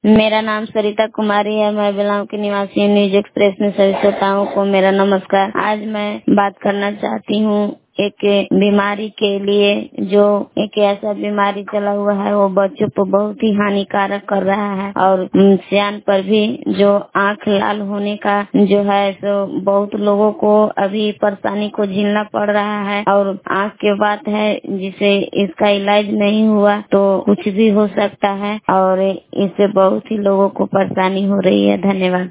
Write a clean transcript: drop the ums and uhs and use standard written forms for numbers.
मेरा नाम सरिता कुमारी है। मैं बिलाव की निवासी हूँ। न्यूज एक्सप्रेस में सभी श्रोताओं को मेरा नमस्कार। आज मैं बात करना चाहती हूँ एक बीमारी के लिए, जो एक ऐसा बीमारी चला हुआ है वो बच्चों को बहुत ही हानिकारक कर रहा है और सियान पर भी, जो आंख लाल होने का जो है, तो बहुत लोगों को अभी परेशानी को झेलना पड़ रहा है। और आंख की बात है, जिसे इसका इलाज नहीं हुआ तो कुछ भी हो सकता है और इससे बहुत ही लोगों को परेशानी हो रही है। धन्यवाद।